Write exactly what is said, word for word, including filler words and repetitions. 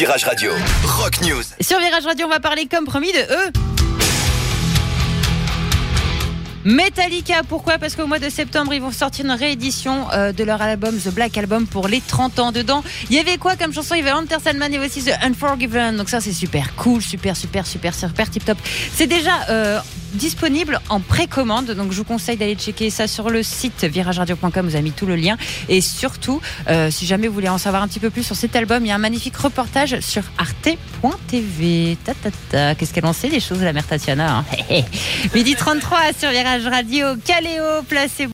Virage Radio, Rock News. Sur Virage Radio, on va parler comme promis de eux. Metallica, pourquoi ? Parce qu'au mois de septembre, ils vont sortir une réédition euh, de leur album The Black Album pour les trente ans. Dedans, il y avait quoi comme chanson ? Il y avait Enter Sandman, il y avait aussi The Unforgiven. Donc ça, c'est super cool, super, super, super, super, tip top. C'est déjà euh, disponible en précommande. Donc je vous conseille d'aller checker ça sur le site virage radio point com. Vous avez mis tout le lien. Et surtout, euh, si jamais vous voulez en savoir un petit peu plus sur cet album, il y a un magnifique reportage sur arte point t v. Ta, ta, ta. Qu'est-ce qu'elle en sait des choses, la mère Tatiana, hein. Midi trente-trois sur Virage Radio, Caléo, placez-vous.